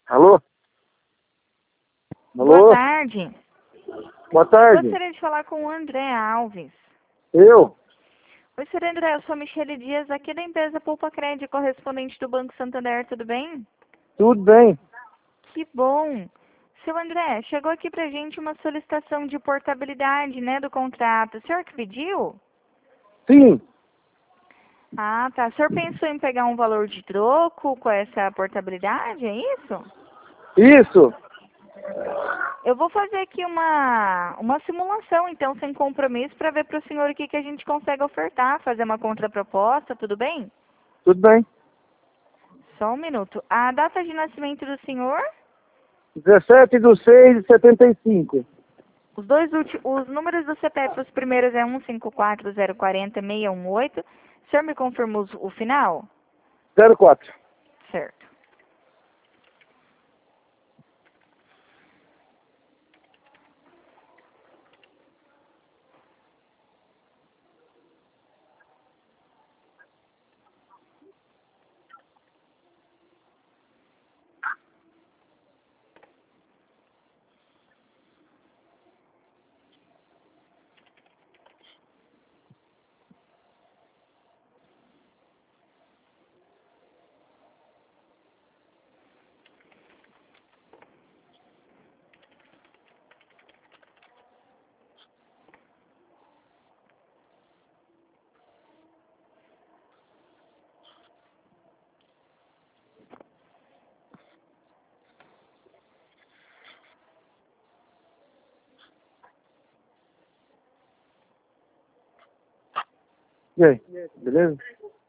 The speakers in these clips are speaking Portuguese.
Alô? Boa Alô? tarde. Boa tarde. Gostaria de falar com o André Alves. Eu? Oi, senhor André, eu sou a Michele Dias, aqui da empresa Poupa Crédito, correspondente do Banco Santander, tudo bem? Tudo bem? Que bom. Seu André, chegou aqui pra gente uma solicitação de portabilidade, né, do contrato. O senhor que pediu? Sim. Ah, tá. O senhor pensou em pegar um valor de troco com essa portabilidade, é isso? Isso. Eu vou fazer aqui uma simulação, então, sem compromisso, para ver para o senhor o que que a gente consegue ofertar, fazer uma contraproposta, tudo bem? Tudo bem. Só um minuto. A data de nascimento do senhor? 17/6/75. Os números do CPF, os primeiros é 154040618. O senhor me confirmou o final? 04. Certo. E aí? Beleza?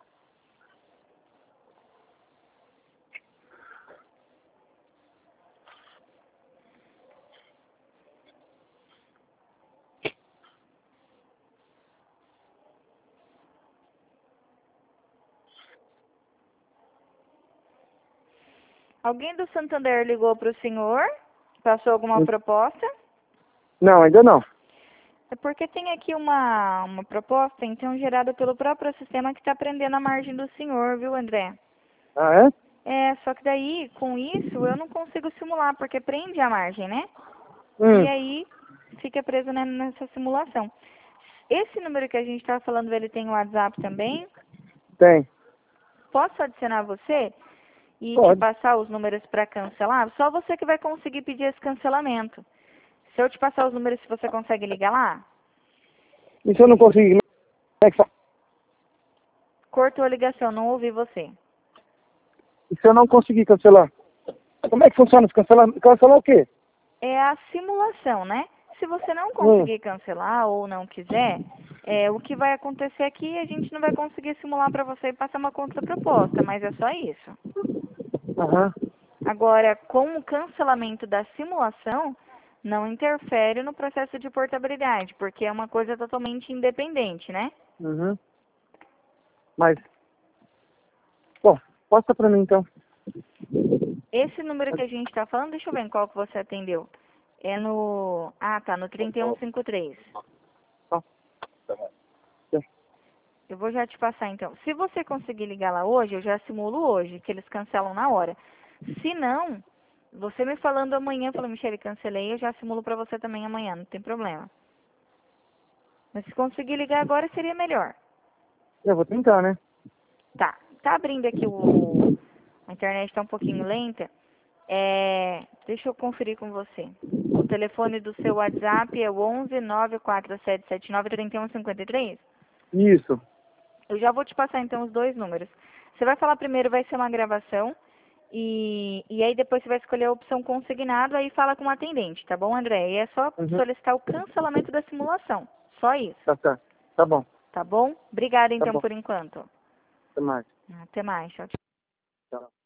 Alguém do Santander ligou para o senhor? Passou alguma proposta? Não, ainda não. É porque tem aqui uma proposta, então, gerada pelo próprio sistema que está prendendo a margem do senhor, viu, André? Ah, é? É, só que daí, com isso, eu não consigo simular, porque prende a margem, né? E Hum, aí, fica preso nessa simulação. Esse número que a gente está falando, ele tem o WhatsApp também. tem. Posso adicionar você e te Pode. passar os números para cancelar? Só você que vai conseguir pedir esse cancelamento. Se eu te passar os números, se você consegue ligar lá? E se eu não conseguir, como é que faz? Cortou a ligação, não ouvi você. E se eu não conseguir cancelar? Como é que funciona esse cancelar? Cancelar o quê? É a simulação, né? Se você não Hum, conseguir cancelar ou não quiser, o que vai acontecer aqui, a gente não vai conseguir simular para você e passar uma contraproposta, mas é só isso. aham. Agora, com o cancelamento da simulação, não interfere no processo de portabilidade, porque é uma coisa totalmente independente, né? Uhum. Mas, bom, posta pra mim então. Esse número que a gente está falando, deixa eu ver em qual que você atendeu. É no... Ah, tá, no 3153. Ó. Eu vou já te passar então. Se você conseguir ligar lá hoje, eu já simulo hoje, que eles cancelam na hora. Se não, você me falando amanhã, falou, Michele, cancelei, eu já simulo pra você também amanhã, não tem problema. Mas se conseguir ligar agora, seria melhor. Eu vou tentar, né? Tá abrindo aqui a internet tá um pouquinho lenta. Deixa eu conferir com você. O telefone do seu WhatsApp é o 11 94779 3153? Isso. Eu já vou te passar então os dois números. Você vai falar primeiro, vai ser uma gravação. E aí depois você vai escolher a opção consignado, aí fala com o atendente, tá bom, André? E é só Uhum. solicitar o cancelamento da simulação. Só isso, Tá. Tá bom. tá bom? Obrigada Tá então bom. por enquanto. Até mais. Até mais, tchau, tchau. Tchau.